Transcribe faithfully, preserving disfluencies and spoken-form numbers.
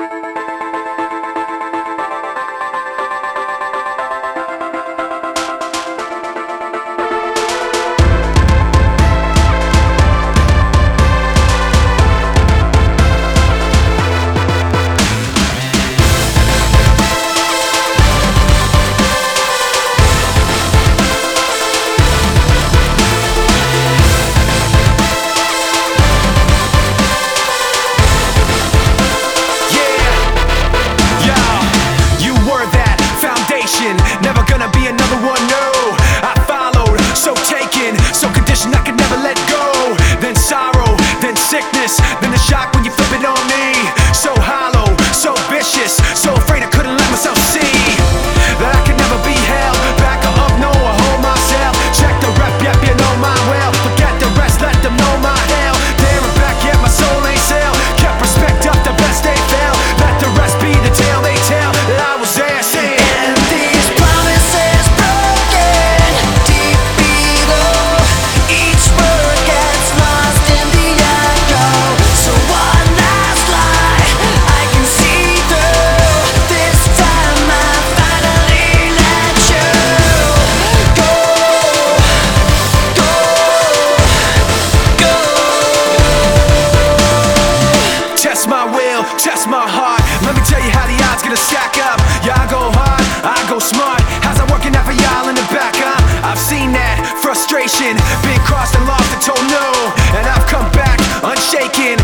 Never gonna be another one, no. I followed, so taken, so conditioned I could never let go. Then sorrow, then sickness, then the shock when you flip it on me. So hollow, so vicious, so afraid I couldn't let myself see that I could never be held back or up, no, or hold myself. Check the rep, yep, you know my well. Forget the rest, let them know my hell. There and back, yet my soul ain't sell. Kept respect up, the best they fell. Let the rest be the tale they tell that I was there saying. Test my will, test my heart. Let me tell you how the odds gonna stack up. Yeah, I go hard, I go smart. How's that working out for y'all in the back, huh? I've seen that frustration, been crossed and lost and told no, and I've come back unshaken.